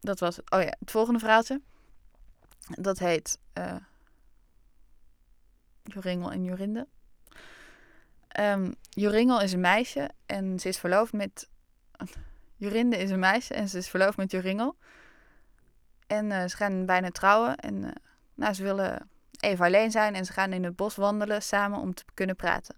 dat was het. Oh ja, het volgende verhaaltje. Dat heet Joringel en Jorinde. Joringel is een meisje en ze is verloofd met... Jorinde is een meisje en ze is verloofd met Joringel. En ze gaan bijna trouwen. En ze willen even alleen zijn. En ze gaan in het bos wandelen samen om te kunnen praten.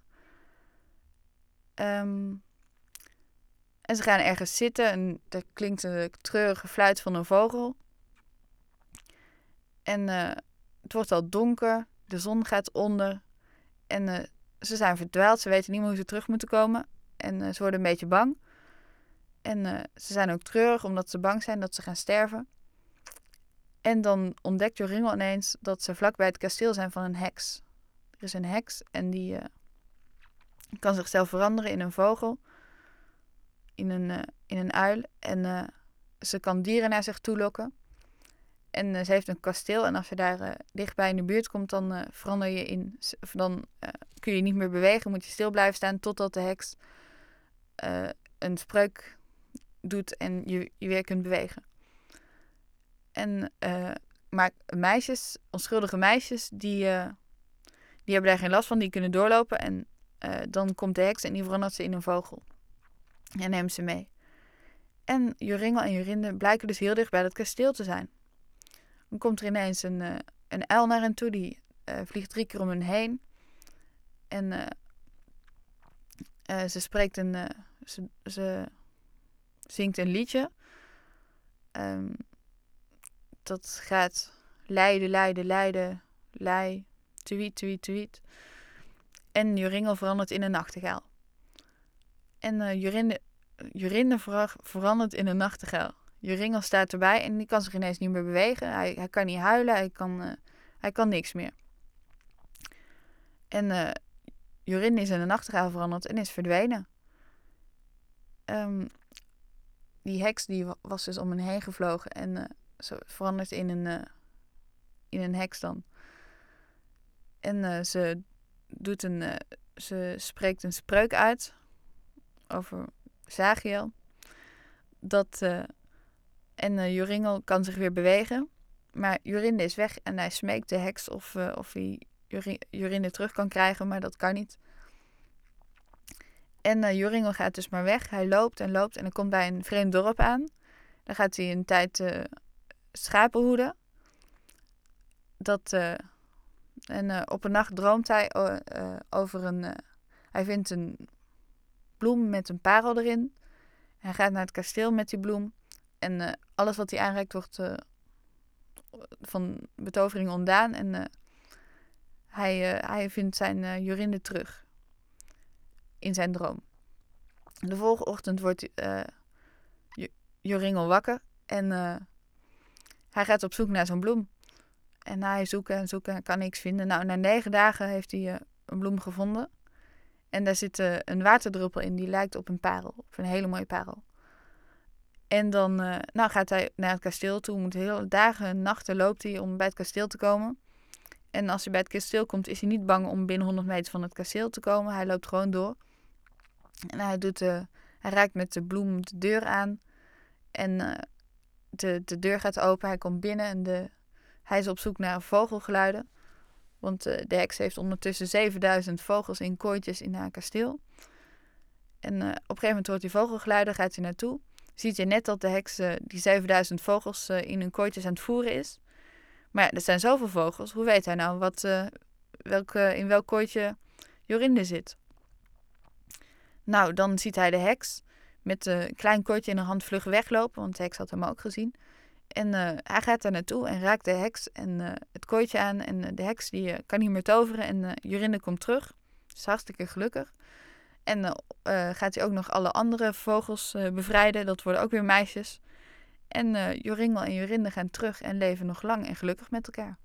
En ze gaan ergens zitten. En er klinkt een treurige fluit van een vogel. En het wordt al donker. De zon gaat onder. En ze zijn verdwaald. Ze weten niet meer hoe ze terug moeten komen. En ze worden een beetje bang. En ze zijn ook treurig omdat ze bang zijn dat ze gaan sterven. En dan ontdekt Joringel ineens dat ze vlakbij het kasteel zijn van een heks. Er is een heks en die kan zichzelf veranderen in een vogel. In een uil. En ze kan dieren naar zich toe lokken. En ze heeft een kasteel. En als je daar dichtbij in de buurt komt, dan verander je in... Dan kun je niet meer bewegen. Moet je stil blijven staan totdat de heks een spreuk doet en je weer kunt bewegen. Maar meisjes, onschuldige meisjes, die hebben daar geen last van. Die kunnen doorlopen en dan komt de heks en die verandert ze in een vogel. En neemt ze mee. En Joringel en Jorinde blijken dus heel dicht bij dat kasteel te zijn. Dan komt er ineens een uil naar hen toe. Die vliegt 3 keer om hen heen. En ze spreekt ze zingt een liedje. Dat gaat leiden, leiden, leiden, lei, tuït, tuït, tuït. En Joringel verandert in een nachtegaal. En Jorinde verandert in een nachtegaal. Joringel staat erbij en die kan zich ineens niet meer bewegen. Hij kan niet huilen, hij kan niks meer. En Jorinde is in een nachtegaal veranderd en is verdwenen. Die heks die was dus om hen heen gevlogen en ze verandert in een heks dan. En ze spreekt een spreuk uit over Zachiel. En Joringel kan zich weer bewegen. Maar Jorinde is weg en hij smeekt de heks of hij Jorinde terug kan krijgen, maar dat kan niet. En Joringel gaat dus maar weg. Hij loopt en loopt en dan komt bij een vreemd dorp aan. Dan gaat hij een tijd schapen hoeden. Op een nacht droomt hij over hij vindt een bloem met een parel erin. Hij gaat naar het kasteel met die bloem. En alles wat hij aanreikt wordt van betovering ontdaan. En hij vindt zijn Jorinde terug. In zijn droom. De volgende ochtend wordt Joringel wakker. En hij gaat op zoek naar zo'n bloem. En hij zoeken en zoeken en kan niks vinden. Nou, na 9 dagen heeft hij een bloem gevonden. En daar zit een waterdruppel in die lijkt op een parel. Op een hele mooie parel. En dan gaat hij naar het kasteel toe. Moet hele dagen en nachten loopt hij om bij het kasteel te komen. En als hij bij het kasteel komt, is hij niet bang om binnen 100 meter van het kasteel te komen. Hij loopt gewoon door. En hij raakt met de bloem de deur aan. En de deur gaat open. Hij komt binnen en hij is op zoek naar vogelgeluiden. Want de heks heeft ondertussen 7000 vogels in kooitjes in haar kasteel. En op een gegeven moment hoort hij vogelgeluiden, gaat hij naartoe. Ziet hij net dat de heks die 7000 vogels in hun kooitjes aan het voeren is. Maar ja, er zijn zoveel vogels. Hoe weet hij nou in welk kooitje Jorinde zit? Nou, dan ziet hij de heks met een klein kooitje in haar hand vlug weglopen. Want de heks had hem ook gezien. En hij gaat daar naartoe en raakt de heks en het kooitje aan. En de heks die kan niet meer toveren. En Jorinde komt terug. Is hartstikke gelukkig. En gaat hij ook nog alle andere vogels bevrijden. Dat worden ook weer meisjes. En Joringel en Jorinde gaan terug en leven nog lang en gelukkig met elkaar.